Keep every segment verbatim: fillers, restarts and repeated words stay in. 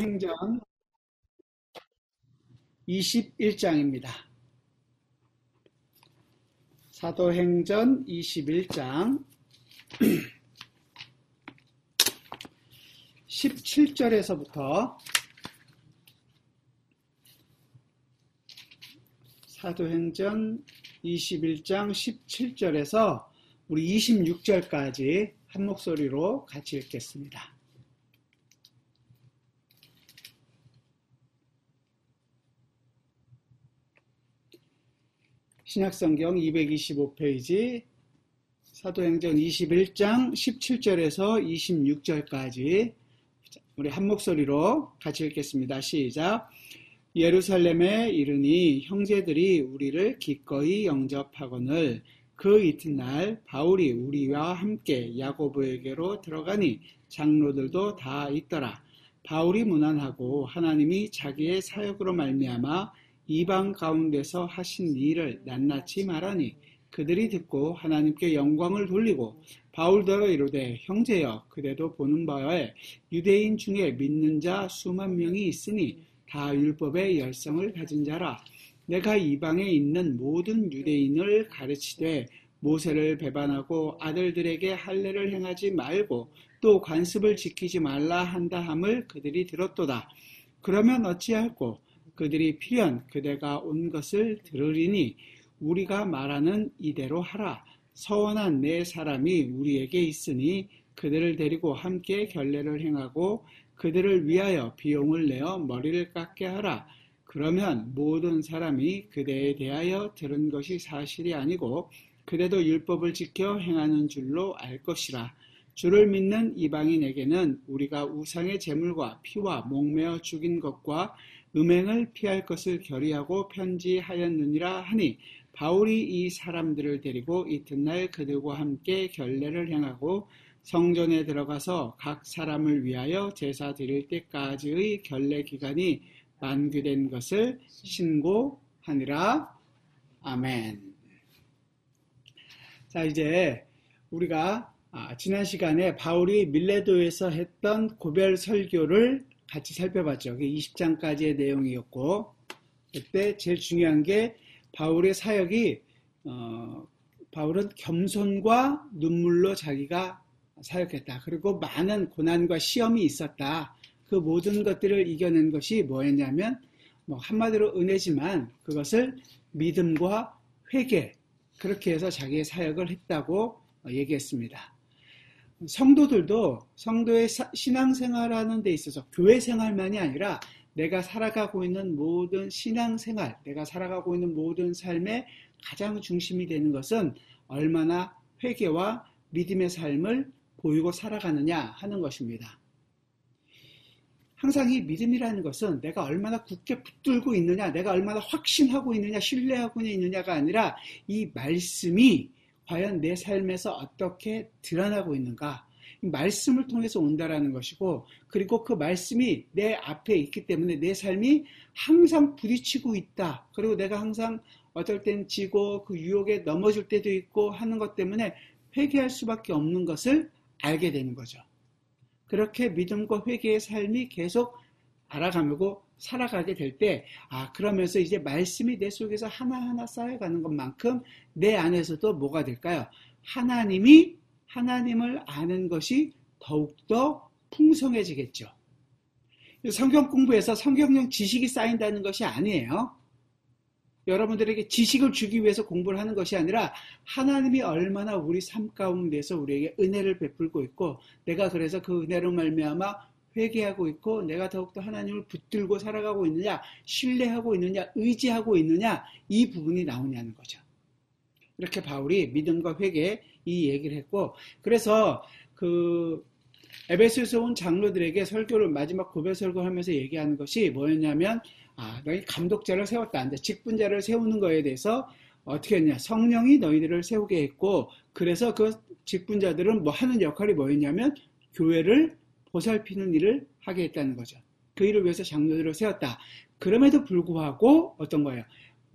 사도행전 이십일 장입니다. 사도행전 이십일 장 십칠 절에서부터 사도행전 이십일 장 십칠 절에서 우리 이십육 절까지 한 목소리로 같이 읽겠습니다. 신약성경 이백이십오 페이지 사도행전 이십일 장 십칠 절에서 이십육 절까지 우리 한 목소리로 같이 읽겠습니다. 시작. 예루살렘에 이르니 형제들이 우리를 기꺼이 영접하거늘 그 이튿날 바울이 우리와 함께 야고보에게로 들어가니 장로들도 다 있더라. 바울이 문안하고 하나님이 자기의 사역으로 말미암아 이방 가운데서 하신 일을 낱낱이 말하니 그들이 듣고 하나님께 영광을 돌리고 바울더러 이르되 형제여 그대도 보는 바에 유대인 중에 믿는 자 수만 명이 있으니 다 율법의 열성을 가진 자라. 내가 이방에 있는 모든 유대인을 가르치되 모세를 배반하고 아들들에게 할례를 행하지 말고 또 관습을 지키지 말라 한다 함을 그들이 들었도다. 그러면 어찌할꼬? 그들이 필연 그대가 온 것을 들으리니 우리가 말하는 이대로 하라. 서원한 네 사람이 우리에게 있으니 그들을 데리고 함께 결례를 행하고 그들을 위하여 비용을 내어 머리를 깎게 하라. 그러면 모든 사람이 그대에 대하여 들은 것이 사실이 아니고 그대도 율법을 지켜 행하는 줄로 알 것이라. 주를 믿는 이방인에게는 우리가 우상의 제물과 피와 목매어 죽인 것과 음행을 피할 것을 결의하고 편지하였느니라 하니 바울이 이 사람들을 데리고 이튿날 그들과 함께 결례를 행하고 성전에 들어가서 각 사람을 위하여 제사 드릴 때까지의 결례 기간이 만기된 것을 신고하니라. 아멘. 자, 이제 우리가 아, 지난 시간에 바울이 밀레도에서 했던 고별 설교를 같이 살펴봤죠. 그게 이십 장까지의 내용이었고, 그때 제일 중요한 게 바울의 사역이 어, 바울은 겸손과 눈물로 자기가 사역했다. 그리고 많은 고난과 시험이 있었다. 그 모든 것들을 이겨낸 것이 뭐였냐면 뭐 한마디로 은혜지만 그것을 믿음과 회개, 그렇게 해서 자기의 사역을 했다고 얘기했습니다. 성도들도 성도의 신앙생활하는 데 있어서 교회 생활만이 아니라 내가 살아가고 있는 모든 신앙생활, 내가 살아가고 있는 모든 삶의 가장 중심이 되는 것은 얼마나 회개와 믿음의 삶을 보이고 살아가느냐 하는 것입니다. 항상 이 믿음이라는 것은 내가 얼마나 굳게 붙들고 있느냐, 내가 얼마나 확신하고 있느냐, 신뢰하고 있느냐가 아니라 이 말씀이 과연 내 삶에서 어떻게 드러나고 있는가, 이 말씀을 통해서 온다라는 것이고, 그리고 그 말씀이 내 앞에 있기 때문에 내 삶이 항상 부딪히고 있다. 그리고 내가 항상 어떨 땐 지고 그 유혹에 넘어질 때도 있고 하는 것 때문에 회개할 수밖에 없는 것을 알게 되는 거죠. 그렇게 믿음과 회개의 삶이 계속 알아가고 살아가게 될 때, 아, 그러면서 이제 말씀이 내 속에서 하나하나 쌓여가는 것만큼 내 안에서도 뭐가 될까요? 하나님이, 하나님을 아는 것이 더욱더 풍성해지겠죠. 성경 공부에서 성경용 지식이 쌓인다는 것이 아니에요. 여러분들에게 지식을 주기 위해서 공부를 하는 것이 아니라 하나님이 얼마나 우리 삶 가운데서 우리에게 은혜를 베풀고 있고, 내가 그래서 그 은혜로 말미암아 회개하고 있고 내가 더욱더 하나님을 붙들고 살아가고 있느냐, 신뢰하고 있느냐, 의지하고 있느냐, 이 부분이 나오냐는 거죠. 이렇게 바울이 믿음과 회개 이 얘기를 했고, 그래서 그 에베소에서 온 장로들에게 설교를 마지막 고별 설교하면서 얘기하는 것이 뭐였냐면, 아, 너희 감독자를 세웠다. 이제 직분자를 세우는 거에 대해서 어떻게 했냐? 성령이 너희들을 세우게 했고, 그래서 그 직분자들은 뭐 하는 역할이 뭐였냐면 교회를 보살피는 일을 하게 했다는 거죠. 그 일을 위해서 장로들을 세웠다. 그럼에도 불구하고 어떤 거예요?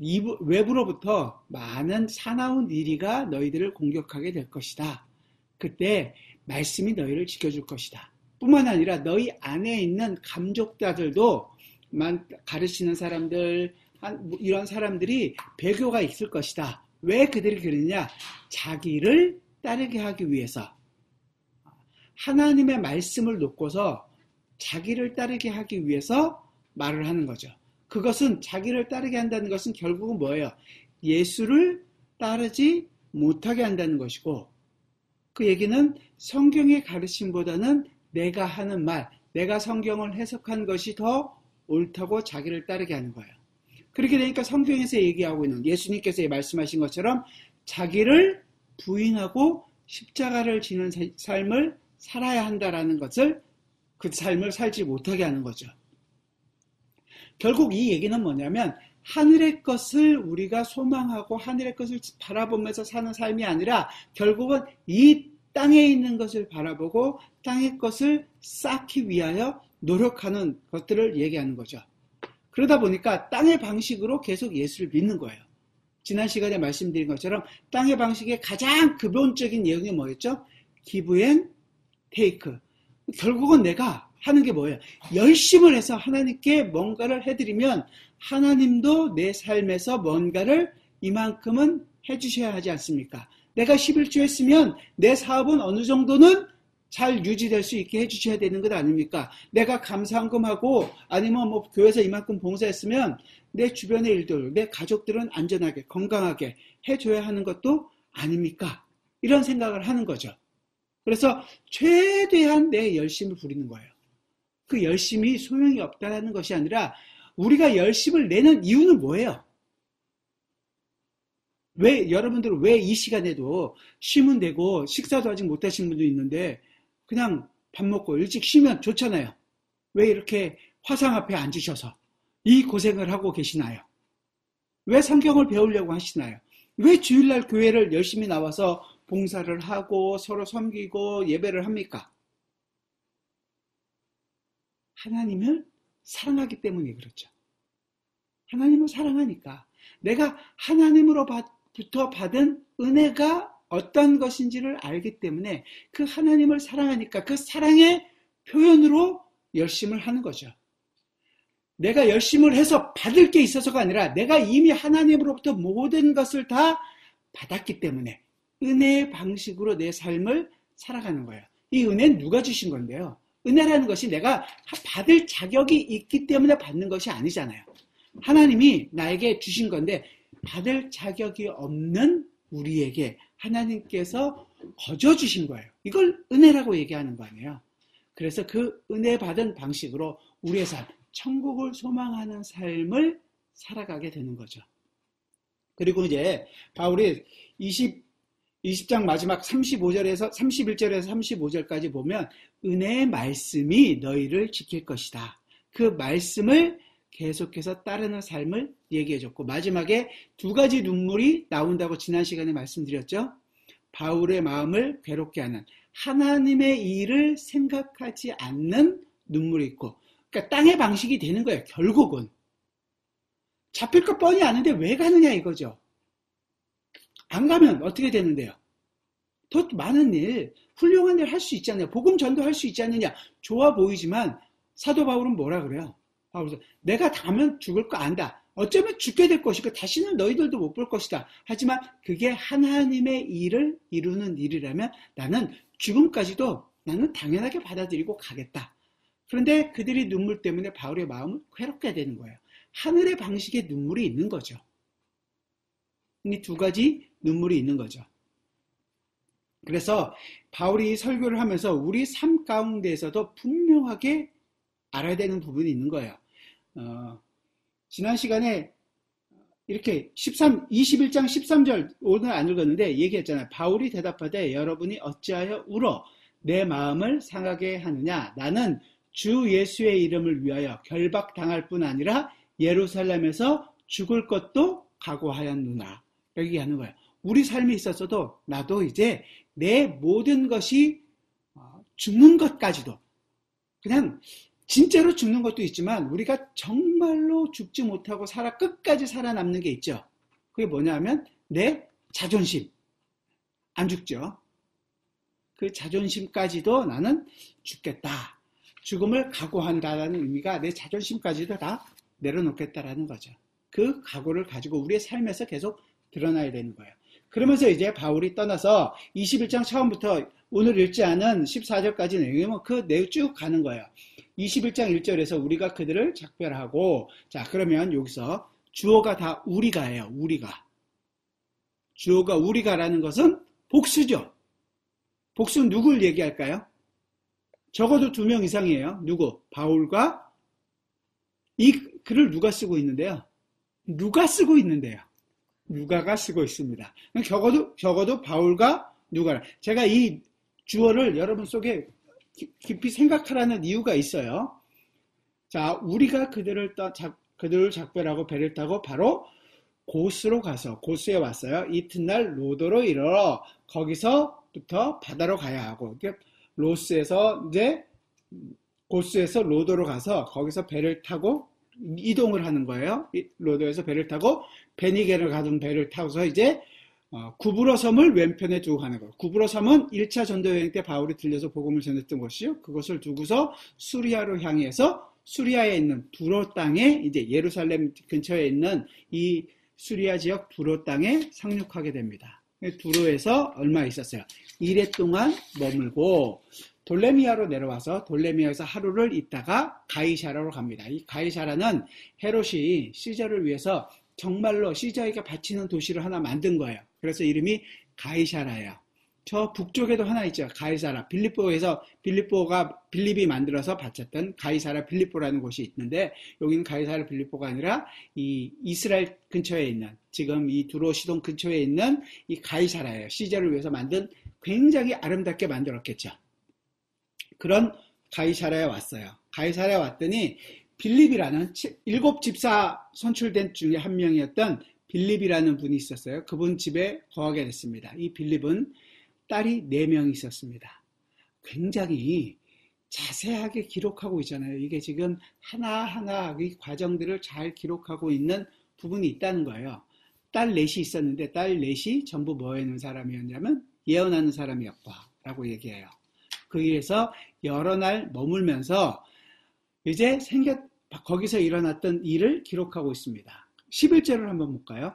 외부로부터 많은 사나운 이리가 너희들을 공격하게 될 것이다. 그때 말씀이 너희를 지켜줄 것이다. 뿐만 아니라 너희 안에 있는 감족자들도 가르치는 사람들, 이런 사람들이 배교가 있을 것이다. 왜 그들이 그러느냐? 자기를 따르게 하기 위해서. 하나님의 말씀을 놓고서 자기를 따르게 하기 위해서 말을 하는 거죠. 그것은 자기를 따르게 한다는 것은 결국은 뭐예요? 예수를 따르지 못하게 한다는 것이고, 그 얘기는 성경의 가르침보다는 내가 하는 말, 내가 성경을 해석한 것이 더 옳다고 자기를 따르게 하는 거예요. 그렇게 되니까 성경에서 얘기하고 있는, 예수님께서 말씀하신 것처럼 자기를 부인하고 십자가를 지는 삶을 살아야 한다라는 것을, 그 삶을 살지 못하게 하는 거죠. 결국 이 얘기는 뭐냐면 하늘의 것을 우리가 소망하고 하늘의 것을 바라보면서 사는 삶이 아니라 결국은 이 땅에 있는 것을 바라보고 땅의 것을 쌓기 위하여 노력하는 것들을 얘기하는 거죠. 그러다 보니까 땅의 방식으로 계속 예수를 믿는 거예요. 지난 시간에 말씀드린 것처럼 땅의 방식의 가장 근본적인 내용이 뭐였죠? give and take. 결국은 내가 하는 게 뭐예요? 열심을 해서 하나님께 뭔가를 해드리면 하나님도 내 삶에서 뭔가를 이만큼은 해주셔야 하지 않습니까? 내가 십일조 했으면 내 사업은 어느 정도는 잘 유지될 수 있게 해주셔야 되는 것 아닙니까? 내가 감사헌금하고 아니면 뭐 교회에서 이만큼 봉사했으면 내 주변의 일들, 내 가족들은 안전하게 건강하게 해줘야 하는 것도 아닙니까? 이런 생각을 하는 거죠. 그래서 최대한 내 열심을 부리는 거예요. 그 열심이 소용이 없다는 것이 아니라 우리가 열심을 내는 이유는 뭐예요? 왜 여러분들은 왜 이 시간에도 쉬면 되고 식사도 아직 못하신 분도 있는데 그냥 밥 먹고 일찍 쉬면 좋잖아요. 왜 이렇게 화상 앞에 앉으셔서 이 고생을 하고 계시나요? 왜 성경을 배우려고 하시나요? 왜 주일날 교회를 열심히 나와서 봉사를 하고 서로 섬기고 예배를 합니까? 하나님을 사랑하기 때문에 그렇죠. 하나님을 사랑하니까 내가 하나님으로부터 받은 은혜가 어떤 것인지를 알기 때문에 그 하나님을 사랑하니까 그 사랑의 표현으로 열심을 하는 거죠. 내가 열심을 해서 받을 게 있어서가 아니라 내가 이미 하나님으로부터 모든 것을 다 받았기 때문에 은혜의 방식으로 내 삶을 살아가는 거예요. 이 은혜는 누가 주신 건데요? 은혜라는 것이 내가 받을 자격이 있기 때문에 받는 것이 아니잖아요. 하나님이 나에게 주신 건데 받을 자격이 없는 우리에게 하나님께서 거저 주신 거예요. 이걸 은혜라고 얘기하는 거 아니에요. 그래서 그 은혜 받은 방식으로 우리의 삶, 천국을 소망하는 삶을 살아가게 되는 거죠. 그리고 이제 바울이 이십, 이십 장 마지막 삼십오 절에서 삼십일 절에서 삼십오 절까지 보면 은혜의 말씀이 너희를 지킬 것이다. 그 말씀을 계속해서 따르는 삶을 얘기해줬고 마지막에 두 가지 눈물이 나온다고 지난 시간에 말씀드렸죠. 바울의 마음을 괴롭게 하는 하나님의 일을 생각하지 않는 눈물이 있고 그러니까 땅의 방식이 되는 거예요. 결국은 잡힐 것 뻔히 아는데 왜 가느냐 이거죠. 안 가면 어떻게 되는데요? 더 많은 일, 훌륭한 일 할 수 있잖아요. 복음 전도할 수 있지 않느냐. 좋아 보이지만 사도 바울은 뭐라 그래요? 바울은 내가 가면 죽을 거 안다. 어쩌면 죽게 될 것이고 다시는 너희들도 못 볼 것이다. 하지만 그게 하나님의 일을 이루는 일이라면 나는 죽음까지도 나는 당연하게 받아들이고 가겠다. 그런데 그들이 눈물 때문에 바울의 마음을 괴롭게 되는 거예요. 하늘의 방식의 눈물이 있는 거죠. 이 두 가지 눈물이 있는 거죠. 그래서 바울이 설교를 하면서 우리 삶 가운데에서도 분명하게 알아야 되는 부분이 있는 거예요. 어, 지난 시간에 이렇게 십삼, 이십일 장 십삼 절 오늘 안 읽었는데 얘기했잖아요. 바울이 대답하되 여러분이 어찌하여 울어 내 마음을 상하게 하느냐. 나는 주 예수의 이름을 위하여 결박당할 뿐 아니라 예루살렘에서 죽을 것도 각오하였느나. 여기 하는 거예요. 우리 삶에 있어서도 나도 이제 내 모든 것이 죽는 것까지도 그냥 진짜로 죽는 것도 있지만 우리가 정말로 죽지 못하고 살아 끝까지 살아남는 게 있죠. 그게 뭐냐면 내 자존심. 안 죽죠. 그 자존심까지도 나는 죽겠다. 죽음을 각오한다는 의미가 내 자존심까지도 다 내려놓겠다라는 거죠. 그 각오를 가지고 우리의 삶에서 계속 드러나야 되는 거예요. 그러면서 이제 바울이 떠나서 이십일 장 처음부터 오늘 읽지 않은 십사 절까지 내용이면 그 내용 쭉 가는 거예요. 이십일 장 일 절에서 우리가 그들을 작별하고, 자, 그러면 여기서 주어가 다 우리가예요. 우리가. 주어가 우리가라는 것은 복수죠. 복수는 누굴 얘기할까요? 적어도 두 명 이상이에요. 누구? 바울과, 이 글을 누가 쓰고 있는데요? 누가 쓰고 있는데요? 누가가 쓰고 있습니다. 적어도, 적어도 바울과 누가. 제가 이 주어를 여러분 속에 깊이 생각하라는 이유가 있어요. 자, 우리가 그들을 떠, 작, 그들을 작별하고 배를 타고 바로 고스로 가서, 고스에 왔어요. 이튿날 로도로 이르러 거기서부터 바다로 가야 하고, 로스에서 이제 고스에서 로도로 가서 거기서 배를 타고 이동을 하는 거예요. 로도에서 배를 타고 베니게를 가던 배를 타고서 이제 어, 구브로 섬을 왼편에 두고 가는 거예요. 구브로 섬은 일 차 전도 여행 때 바울이 들려서 복음을 전했던 곳이요. 그것을 두고서 수리아로 향해서 수리아에 있는 두로 땅에, 이제 예루살렘 근처에 있는 이 수리아 지역 두로 땅에 상륙하게 됩니다. 두로에서 얼마 있었어요? 일 해 동안 머물고 돌레미아로 내려와서 돌레미아에서 하루를 있다가 가이사라로 갑니다. 이 가이사라는 헤롯이 시저를 위해서 정말로 시저에게 바치는 도시를 하나 만든 거예요. 그래서 이름이 가이사라예요. 저 북쪽에도 하나 있죠. 가이사라. 빌립보에서 빌립보가 빌립이 만들어서 바쳤던 가이사라 빌립보라는 곳이 있는데, 여기는 가이사라 빌립보가 아니라 이 이스라엘 근처에 있는, 지금 이 두로 시돈 근처에 있는 이 가이사라예요. 시저를 위해서 만든, 굉장히 아름답게 만들었겠죠. 그런 가이사라에 왔어요. 가이사라에 왔더니 빌립이라는 일곱 집사 선출된 중에 한 명이었던 빌립이라는 분이 있었어요. 그분 집에 거하게 됐습니다. 이 빌립은 딸이 네 명 있었습니다. 굉장히 자세하게 기록하고 있잖아요. 이게 지금 하나하나 이 과정들을 잘 기록하고 있는 부분이 있다는 거예요. 딸 넷이 있었는데 딸 넷이 전부 뭐 하는 사람이었냐면 예언하는 사람이었다라고 얘기해요. 거기에서 여러 날 머물면서 이제 생겼, 거기서 일어났던 일을 기록하고 있습니다. 십일 절을 한번 볼까요?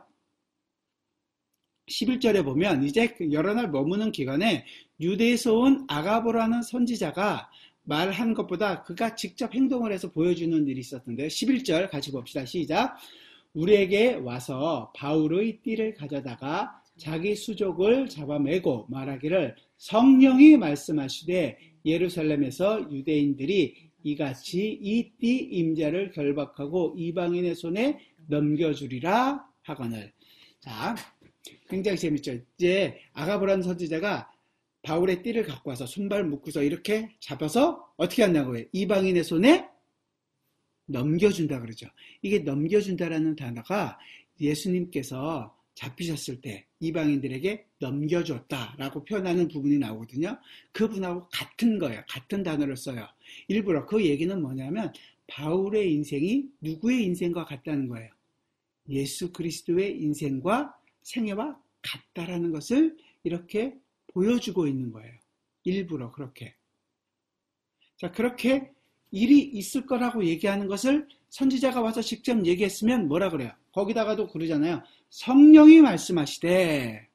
십일 절에 보면 이제 여러 날 머무는 기간에 유대에서 온 아가보라는 선지자가 말한 것보다 그가 직접 행동을 해서 보여주는 일이 있었는데, 십일 절 같이 봅시다. 시작. 우리에게 와서 바울의 띠를 가져다가 자기 수족을 잡아매고 말하기를, 성령이 말씀하시되 예루살렘에서 유대인들이 이같이 이 띠 임자를 결박하고 이방인의 손에 넘겨주리라 하거늘. 자, 굉장히 재밌죠. 이제 아가보라는 선지자가 바울의 띠를 갖고 와서 손발 묶고서 이렇게 잡아서 어떻게 한다고 해요? 이방인의 손에 넘겨준다 그러죠. 이게 넘겨준다라는 단어가 예수님께서 잡히셨을 때 이방인들에게 넘겨줬다라고 표현하는 부분이 나오거든요. 그분하고 같은 거예요. 같은 단어를 써요. 일부러 그 얘기는 뭐냐면 바울의 인생이 누구의 인생과 같다는 거예요. 예수 그리스도의 인생과 생애와 같다라는 것을 이렇게 보여주고 있는 거예요. 일부러 그렇게. 자, 그렇게 일이 있을 거라고 얘기하는 것을 선지자가 와서 직접 얘기했으면 뭐라 그래요? 거기다가도 그러잖아요. 성령이 말씀하시되.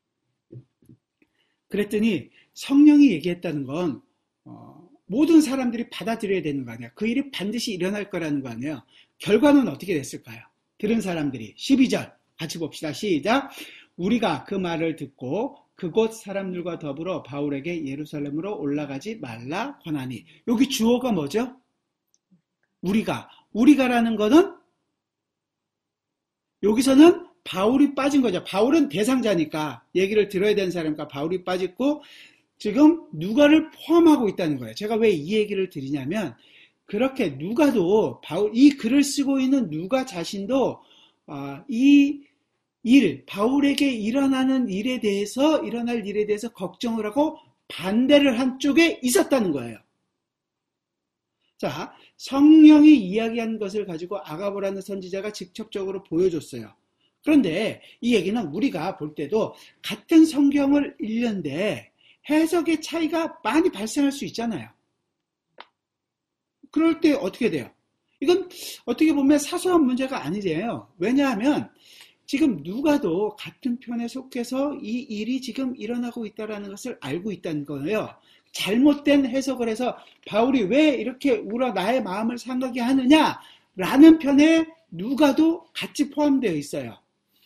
그랬더니 성령이 얘기했다는 건 어, 모든 사람들이 받아들여야 되는 거 아니야. 그 일이 반드시 일어날 거라는 거 아니에요. 결과는 어떻게 됐을까요? 들은 사람들이. 십이 절 같이 봅시다. 시작. 우리가 그 말을 듣고 그곳 사람들과 더불어 바울에게 예루살렘으로 올라가지 말라 권하니. 여기 주어가 뭐죠? 우리가. 우리가라는 거는 여기서는 바울이 빠진 거죠. 바울은 대상자니까 얘기를 들어야 되는 사람이니까 바울이 빠졌고, 지금 누가를 포함하고 있다는 거예요. 제가 왜 이 얘기를 드리냐면, 그렇게 누가도 바울, 이 글을 쓰고 있는 누가 자신도 어, 이 일, 바울에게 일어나는 일에 대해서, 일어날 일에 대해서 걱정을 하고 반대를 한 쪽에 있었다는 거예요. 자, 성령이 이야기한 것을 가지고 아가보라는 선지자가 직접적으로 보여줬어요. 그런데 이 얘기는 우리가 볼 때도 같은 성경을 읽는데 해석의 차이가 많이 발생할 수 있잖아요. 그럴 때 어떻게 돼요? 이건 어떻게 보면 사소한 문제가 아니에요. 왜냐하면 지금 누가도 같은 편에 속해서 이 일이 지금 일어나고 있다는 것을 알고 있다는 거예요. 잘못된 해석을 해서 바울이 왜 이렇게 울어 나의 마음을 상하게 하느냐라는 편에 누가도 같이 포함되어 있어요.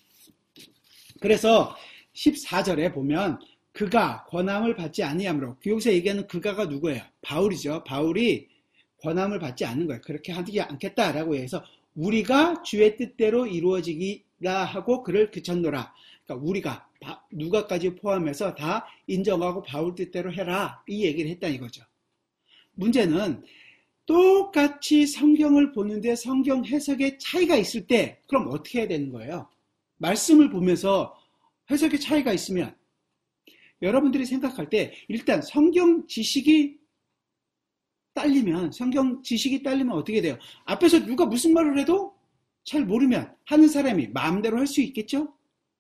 그래서 십사 절에 보면 그가 권함을 받지 아니하므로, 여기서 얘기하는 그가가 누구예요? 바울이죠. 바울이 권함을 받지 않는 거예요. 그렇게 하지 않겠다라고 해서 우리가 주의 뜻대로 이루어지기라 하고 그를 그쳤노라. 그러니까 우리가 누가까지 포함해서 다 인정하고 바울 뜻대로 해라, 이 얘기를 했다 이거죠. 문제는 똑같이 성경을 보는데 성경 해석에 차이가 있을 때 그럼 어떻게 해야 되는 거예요? 말씀을 보면서 해석에 차이가 있으면 여러분들이 생각할 때 일단 성경 지식이 딸리면 성경 지식이 딸리면 어떻게 돼요? 앞에서 누가 무슨 말을 해도 잘 모르면 하는 사람이 마음대로 할 수 있겠죠?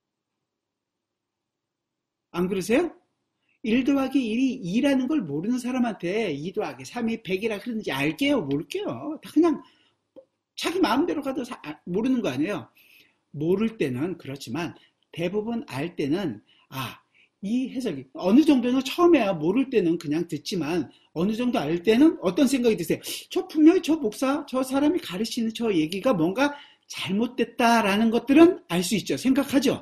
안 그러세요? 일 더하기 일이 이라는 걸 모르는 사람한테 이 더하기 삼이 백이라 그러는지 알게요? 모를게요? 다 그냥 자기 마음대로 가도 모르는 거 아니에요? 모를 때는 그렇지만 대부분 알 때는 아, 이 해석이 어느 정도는 처음에야 모를 때는 그냥 듣지만 어느 정도 알 때는 어떤 생각이 드세요? 저 분명히 저 목사, 저 사람이 가르치는 저 얘기가 뭔가 잘못됐다라는 것들은 알 수 있죠. 생각하죠.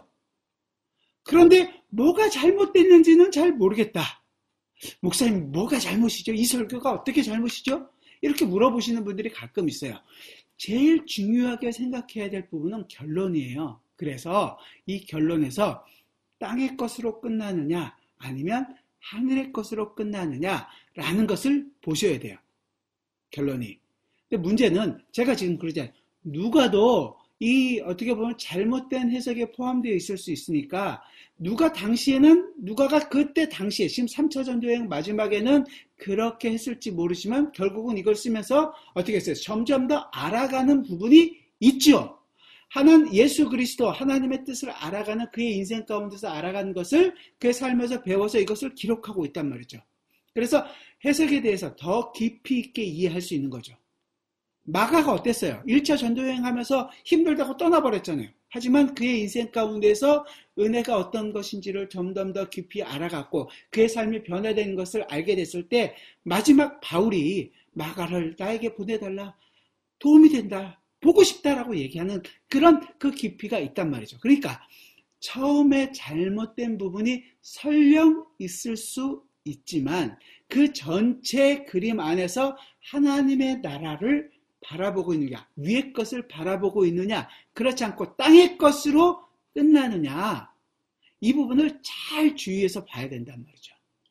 그런데 뭐가 잘못됐는지는 잘 모르겠다. 목사님, 뭐가 잘못이죠? 이 설교가 어떻게 잘못이죠? 이렇게 물어보시는 분들이 가끔 있어요. 제일 중요하게 생각해야 될 부분은 결론이에요. 그래서 이 결론에서 땅의 것으로 끝나느냐 아니면 하늘의 것으로 끝나느냐라는 것을 보셔야 돼요. 결론이. 근데 문제는 제가 지금 그러잖아요. 누가도 이 어떻게 보면 잘못된 해석에 포함되어 있을 수 있으니까 누가 당시에는 누가가 그때 당시에 지금 삼 차 전도여행 마지막에는 그렇게 했을지 모르지만 결국은 이걸 쓰면서 어떻게 했어요? 점점 더 알아가는 부분이 있죠. 하나님 예수 그리스도 하나님의 뜻을 알아가는 그의 인생 가운데서 알아가는 것을 그의 삶에서 배워서 이것을 기록하고 있단 말이죠. 그래서 해석에 대해서 더 깊이 있게 이해할 수 있는 거죠. 마가가 어땠어요? 일 차 전도여행 하면서 힘들다고 떠나버렸잖아요. 하지만 그의 인생 가운데서 은혜가 어떤 것인지를 점점 더 깊이 알아갔고 그의 삶이 변화된 것을 알게 됐을 때 마지막 바울이 마가를 나에게 보내달라, 도움이 된다, 보고 싶다라고 얘기하는 그런 그 깊이가 있단 말이죠. 그러니까 처음에 잘못된 부분이 설령 있을 수 있지만 그 전체 그림 안에서 하나님의 나라를 바라보고 있느냐, 위의 것을 바라보고 있느냐, 그렇지 않고 땅의 것으로 끝나느냐, 이 부분을 잘 주의해서 봐야 된단 말이죠.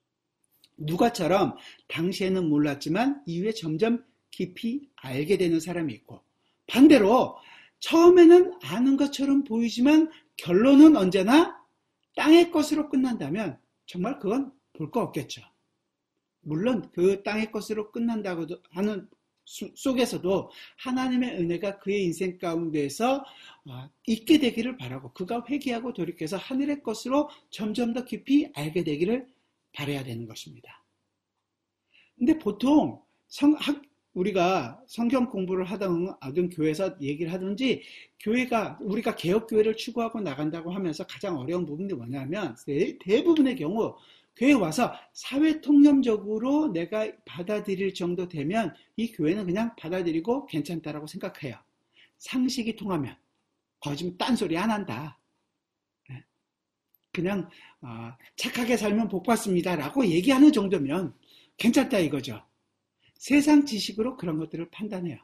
누가처럼 당시에는 몰랐지만 이후에 점점 깊이 알게 되는 사람이 있고, 반대로 처음에는 아는 것처럼 보이지만 결론은 언제나 땅의 것으로 끝난다면 정말 그건 볼 거 없겠죠. 물론 그 땅의 것으로 끝난다고 하는 속에서도 하나님의 은혜가 그의 인생 가운데에서 있게 되기를 바라고 그가 회개하고 돌이켜서 하늘의 것으로 점점 더 깊이 알게 되기를 바라야 되는 것입니다. 근데 보통 성, 학, 우리가 성경 공부를 하던, 하던 교회에서 얘기를 하든지 교회가 우리가 개혁교회를 추구하고 나간다고 하면서 가장 어려운 부분이 뭐냐면 대부분의 경우 교회에 와서 사회통념적으로 내가 받아들일 정도 되면 이 교회는 그냥 받아들이고 괜찮다라고 생각해요. 상식이 통하면 거짓말 딴소리 안 한다. 그냥 어, 착하게 살면 복 받습니다라고 얘기하는 정도면 괜찮다 이거죠. 세상 지식으로 그런 것들을 판단해요.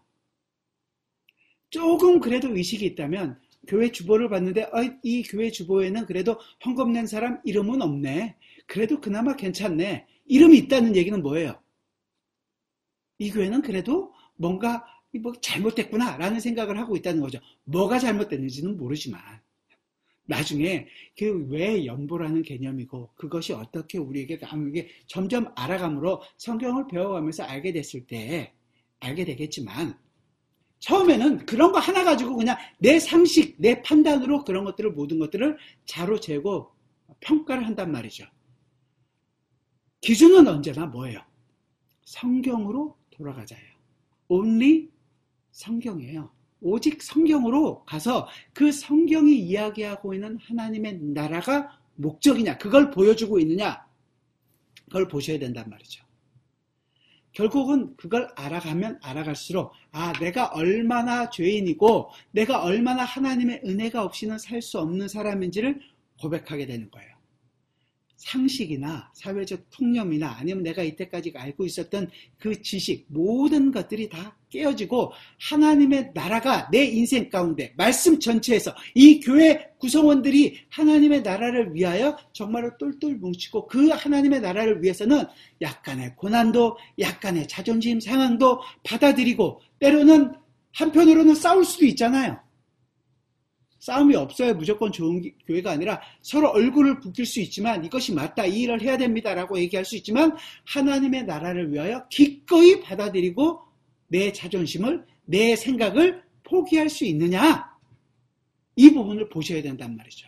조금 그래도 의식이 있다면 교회 주보를 봤는데 어, 이 교회 주보에는 그래도 헌금 낸 사람 이름은 없네. 그래도 그나마 괜찮네. 이름이 있다는 얘기는 뭐예요? 이 교회는 그래도 뭔가 뭐 잘못됐구나 라는 생각을 하고 있다는 거죠. 뭐가 잘못됐는지는 모르지만 나중에 그 왜 연보라는 개념이고 그것이 어떻게 우리에게 이게 점점 알아감으로 성경을 배워가면서 알게 됐을 때 알게 되겠지만 처음에는 그런 거 하나 가지고 그냥 내 상식, 내 판단으로 그런 것들을 모든 것들을 자로재고 평가를 한단 말이죠. 기준은 언제나 뭐예요? 성경으로 돌아가자예요. only 성경이에요. 오직 성경으로 가서 그 성경이 이야기하고 있는 하나님의 나라가 목적이냐, 그걸 보여주고 있느냐, 그걸 보셔야 된단 말이죠. 결국은 그걸 알아가면 알아갈수록 아, 내가 얼마나 죄인이고 내가 얼마나 하나님의 은혜가 없이는 살 수 없는 사람인지를 고백하게 되는 거예요. 상식이나 사회적 통념이나 아니면 내가 이때까지 알고 있었던 그 지식, 모든 것들이 다 깨어지고 하나님의 나라가 내 인생 가운데, 말씀 전체에서 이 교회 구성원들이 하나님의 나라를 위하여 정말로 똘똘 뭉치고 그 하나님의 나라를 위해서는 약간의 고난도, 약간의 자존심 상황도 받아들이고, 때로는 한편으로는 싸울 수도 있잖아요. 싸움이 없어야 무조건 좋은 교회가 아니라 서로 얼굴을 붉힐 수 있지만 이것이 맞다, 이 일을 해야 됩니다라고 얘기할 수 있지만 하나님의 나라를 위하여 기꺼이 받아들이고 내 자존심을, 내 생각을 포기할 수 있느냐, 이 부분을 보셔야 된단 말이죠.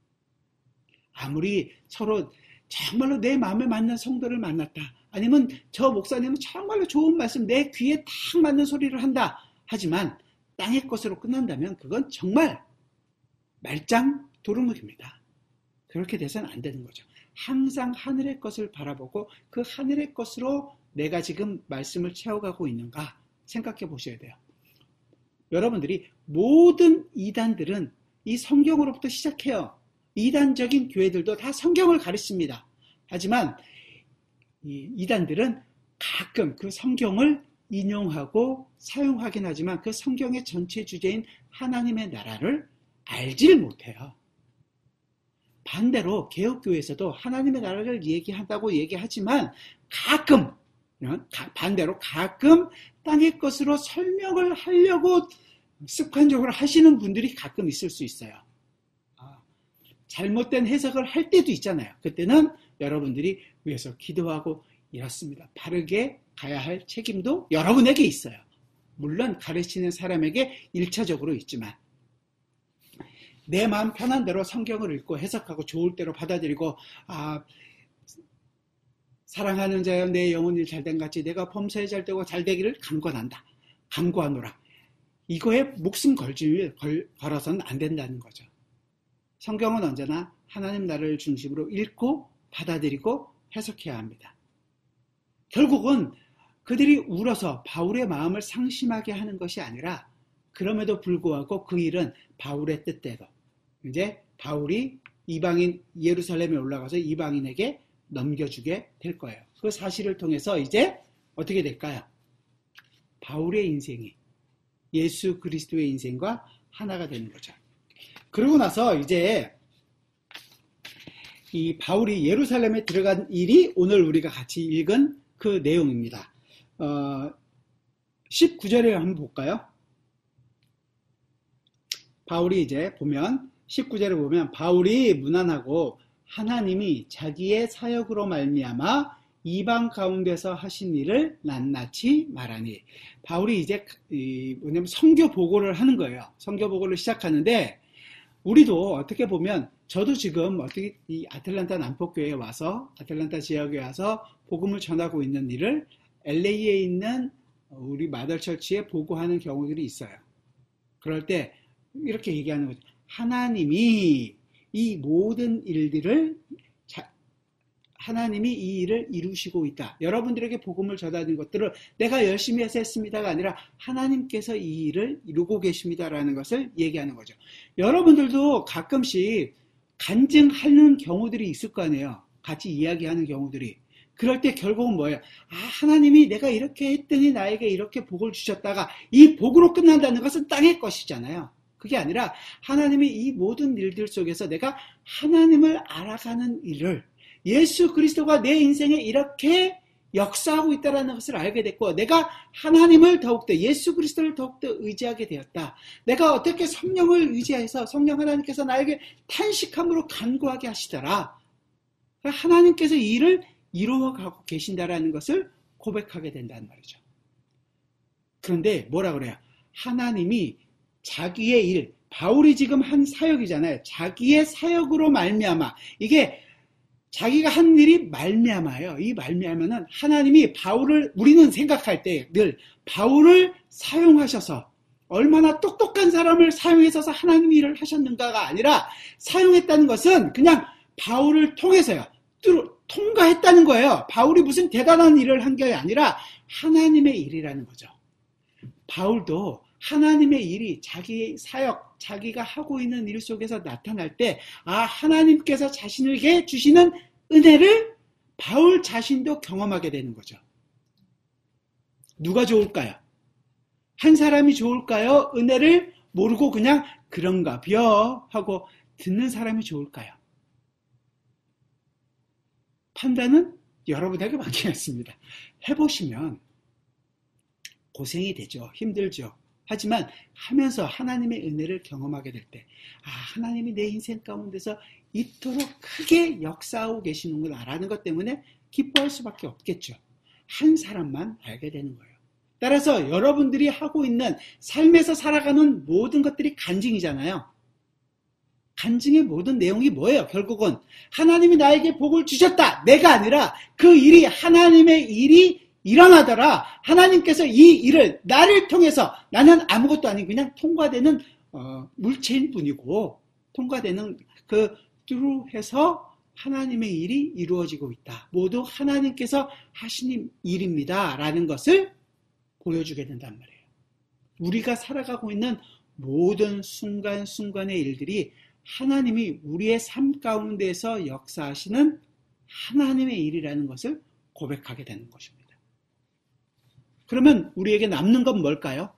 아무리 서로 정말로 내 마음에 맞는 성도를 만났다, 아니면 저 목사님은 정말로 좋은 말씀, 내 귀에 딱 맞는 소리를 한다 하지만 땅의 것으로 끝난다면 그건 정말 말짱 도루묵입니다. 그렇게 돼서는 안 되는 거죠. 항상 하늘의 것을 바라보고 그 하늘의 것으로 내가 지금 말씀을 채워가고 있는가 생각해 보셔야 돼요. 여러분들이 모든 이단들은 이 성경으로부터 시작해요. 이단적인 교회들도 다 성경을 가르칩니다. 하지만 이 이단들은 가끔 그 성경을 인용하고 사용하긴 하지만 그 성경의 전체 주제인 하나님의 나라를 알지를 못해요. 반대로 개혁교회에서도 하나님의 나라를 얘기한다고 얘기하지만 가끔, 반대로 가끔 땅의 것으로 설명을 하려고 습관적으로 하시는 분들이 가끔 있을 수 있어요. 잘못된 해석을 할 때도 있잖아요. 그때는 여러분들이 위해서 기도하고 이렇습니다. 바르게 가야 할 책임도 여러분에게 있어요. 물론 가르치는 사람에게 일차적으로 있지만 내 마음 편한 대로 성경을 읽고 해석하고 좋을 대로 받아들이고 아, 사랑하는 자여 내 영혼이 잘된 같이 내가 범사에 잘되고 잘되기를 간구한다. 간구하노라. 이거에 목숨 걸지, 걸, 걸어서는 안 된다는 거죠. 성경은 언제나 하나님 나라를 중심으로 읽고 받아들이고 해석해야 합니다. 결국은 그들이 울어서 바울의 마음을 상심하게 하는 것이 아니라 그럼에도 불구하고 그 일은 바울의 뜻대로 이제 바울이 이방인 예루살렘에 올라가서 이방인에게 넘겨주게 될 거예요. 그 사실을 통해서 이제 어떻게 될까요? 바울의 인생이 예수 그리스도의 인생과 하나가 되는 거죠. 그러고 나서 이제 이 바울이 예루살렘에 들어간 일이 오늘 우리가 같이 읽은 그 내용입니다. 어, 십구 절에 한번 볼까요? 바울이 이제 보면 십구 절에 보면 바울이 문안하고 하나님이 자기의 사역으로 말미암아 이방 가운데서 하신 일을 낱낱이 말하니, 바울이 이제 뭐냐면 선교 보고를 하는 거예요. 선교 보고를 시작하는데 우리도 어떻게 보면 저도 지금 어떻게 이 아틀란타 남포교회에 와서 아틀란타 지역에 와서 복음을 전하고 있는 일을 엘에이에 있는 우리 마더처치에 보고하는 경우들이 있어요. 그럴 때 이렇게 얘기하는 거죠. 하나님이 이 모든 일들을 자, 하나님이 이 일을 이루시고 있다. 여러분들에게 복음을 전하는 것들을 내가 열심히 해서 했습니다가 아니라 하나님께서 이 일을 이루고 계십니다라는 것을 얘기하는 거죠. 여러분들도 가끔씩 간증하는 경우들이 있을 거 아니에요. 같이 이야기하는 경우들이. 그럴 때 결국은 뭐예요? 아, 하나님이 내가 이렇게 했더니 나에게 이렇게 복을 주셨다가 이 복으로 끝난다는 것은 땅의 것이잖아요. 그게 아니라 하나님이 이 모든 일들 속에서 내가 하나님을 알아가는 일을 예수 그리스도가 내 인생에 이렇게 역사하고 있다는 것을 알게 됐고 내가 하나님을 더욱더 예수 그리스도를 더욱더 의지하게 되었다. 내가 어떻게 성령을 의지해서 성령 하나님께서 나에게 탄식함으로 간구하게 하시더라. 하나님께서 이 일을 이루어가고 계신다라는 것을 고백하게 된다는 말이죠. 그런데 뭐라 그래요? 하나님이 자기의 일, 바울이 지금 한 사역이잖아요. 자기의 사역으로 말미암아 이게 자기가 한 일이 말미암아요. 이 말미암아는 하나님이 바울을, 우리는 생각할 때 늘 바울을 사용하셔서 얼마나 똑똑한 사람을 사용해서 하나님이 일을 하셨는가가 아니라, 사용했다는 것은 그냥 바울을 통해서요. 통과했다는 거예요. 바울이 무슨 대단한 일을 한 게 아니라 하나님의 일이라는 거죠. 바울도 하나님의 일이 자기의 사역, 자기가 하고 있는 일 속에서 나타날 때, 아, 하나님께서 자신에게 주시는 은혜를 바울 자신도 경험하게 되는 거죠. 누가 좋을까요? 한 사람이 좋을까요? 은혜를 모르고 그냥 그런가 벼 하고 듣는 사람이 좋을까요? 판단은 여러분에게 맡기겠습니다. 해보시면 고생이 되죠. 힘들죠. 하지만 하면서 하나님의 은혜를 경험하게 될 때, 아, 하나님이 내 인생 가운데서 이토록 크게 역사하고 계시는구나 라는 것 때문에 기뻐할 수밖에 없겠죠. 한 사람만 알게 되는 거예요. 따라서 여러분들이 하고 있는 삶에서 살아가는 모든 것들이 간증이잖아요. 간증의 모든 내용이 뭐예요? 결국은 하나님이 나에게 복을 주셨다. 내가 아니라 그 일이 하나님의 일이 일어나더라. 하나님께서 이 일을 나를 통해서, 나는 아무것도 아닌 그냥 통과되는 어, 물체인 뿐이고, 통과되는 그 through해서 하나님의 일이 이루어지고 있다. 모두 하나님께서 하신 일입니다. 라는 것을 보여주게 된단 말이에요. 우리가 살아가고 있는 모든 순간순간의 일들이 하나님이 우리의 삶 가운데서 역사하시는 하나님의 일이라는 것을 고백하게 되는 것입니다. 그러면 우리에게 남는 건 뭘까요?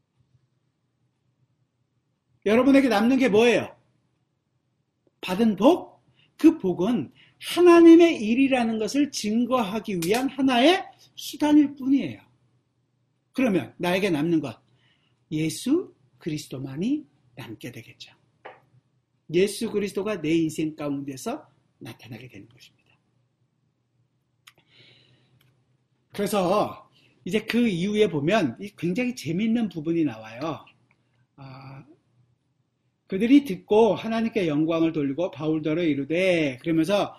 여러분에게 남는 게 뭐예요? 받은 복? 그 복은 하나님의 일이라는 것을 증거하기 위한 하나의 수단일 뿐이에요. 그러면 나에게 남는 것, 예수 그리스도만이 남게 되겠죠. 예수 그리스도가 내 인생 가운데서 나타나게 되는 것입니다. 그래서 이제 그 이후에 보면 굉장히 재미있는 부분이 나와요. 아, 그들이 듣고 하나님께 영광을 돌리고 바울더러 이르되, 그러면서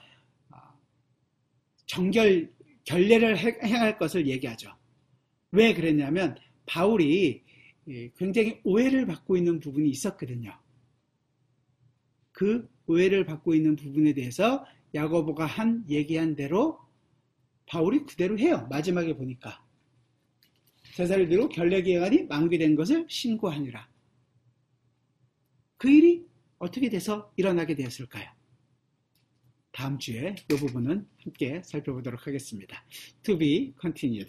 정결, 결례를 행할 것을 얘기하죠. 왜 그랬냐면 바울이 굉장히 오해를 받고 있는 부분이 있었거든요. 그 오해를 받고 있는 부분에 대해서 야고보가 한 얘기한 대로 바울이 그대로 해요. 마지막에 보니까 제사를대로 결례기간이 만기된 것을 신고하니라. 그 일이 어떻게 돼서 일어나게 되었을까요? 다음 주에 이 부분은 함께 살펴보도록 하겠습니다. To be continued.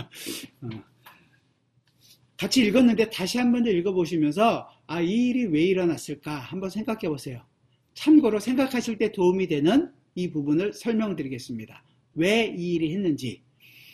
같이 읽었는데 다시 한 번 더 읽어보시면서, 아, 이 일이 왜 일어났을까 한번 생각해 보세요. 참고로 생각하실 때 도움이 되는 이 부분을 설명드리겠습니다. 왜 이 일이 했는지.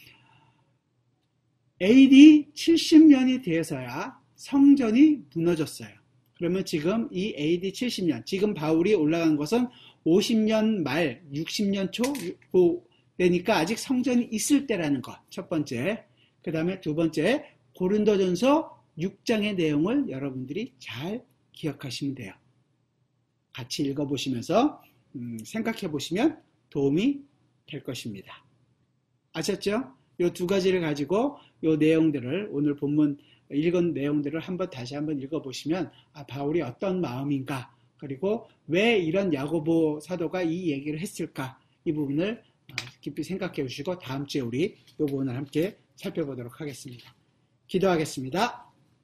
에이디 칠십 년이 되어서야 성전이 무너졌어요. 그러면 지금 이 에이디 칠십 년, 지금 바울이 올라간 것은 오십 년 말, 육십 년 초 되니까 아직 성전이 있을 때라는 것, 첫 번째. 그 다음에 두 번째, 고린도전서 육 장의 내용을 여러분들이 잘 기억하시면 돼요. 같이 읽어보시면서 음, 생각해보시면 도움이 될 것입니다. 아셨죠? 이 두 가지를 가지고 이 내용들을, 오늘 본문 읽은 내용들을 한번 다시 한번 읽어보시면, 아, 바울이 어떤 마음인가, 그리고 왜 이런 야고보 사도가 이 얘기를 했을까, 이 부분을 깊이 생각해 주시고 다음 주에 우리 이 부분을 함께 살펴보도록 하겠습니다. 기도하겠습니다.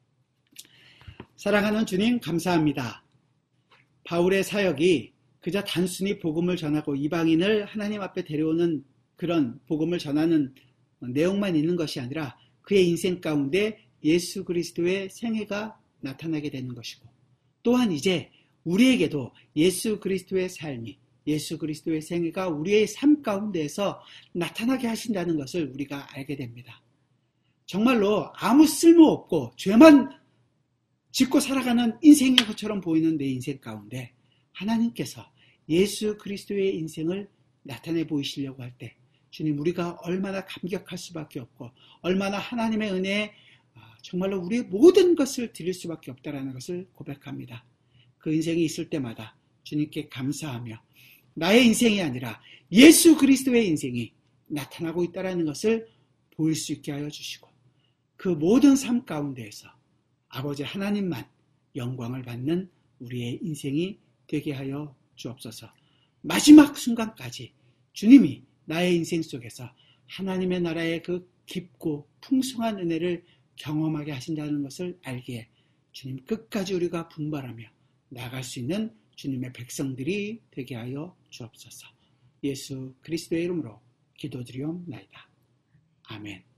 사랑하는 주님, 감사합니다. 바울의 사역이 그저 단순히 복음을 전하고 이방인을 하나님 앞에 데려오는 그런 복음을 전하는 내용만 있는 것이 아니라 그의 인생 가운데 예수 그리스도의 생애가 나타나게 되는 것이고, 또한 이제 우리에게도 예수 그리스도의 삶이, 예수 그리스도의 생애가 우리의 삶 가운데에서 나타나게 하신다는 것을 우리가 알게 됩니다. 정말로 아무 쓸모없고 죄만 짓고 살아가는 인생인 것처럼 보이는 내 인생 가운데 하나님께서 예수 그리스도의 인생을 나타내 보이시려고 할 때, 주님, 우리가 얼마나 감격할 수밖에 없고 얼마나 하나님의 은혜에 정말로 우리의 모든 것을 드릴 수밖에 없다는 것을 고백합니다. 그 인생이 있을 때마다 주님께 감사하며 나의 인생이 아니라 예수 그리스도의 인생이 나타나고 있다는 것을 보일 수 있게 하여 주시고 그 모든 삶 가운데에서 아버지 하나님만 영광을 받는 우리의 인생이 되게 하여 주옵소서. 마지막 순간까지 주님이 나의 인생 속에서 하나님의 나라의 그 깊고 풍성한 은혜를 경험하게 하신다는 것을 알기에 주님 끝까지 우리가 분발하며 나아갈 수 있는 주님의 백성들이 되게 하여 주옵소서. 예수 그리스도의 이름으로 기도드리옵나이다. 아멘.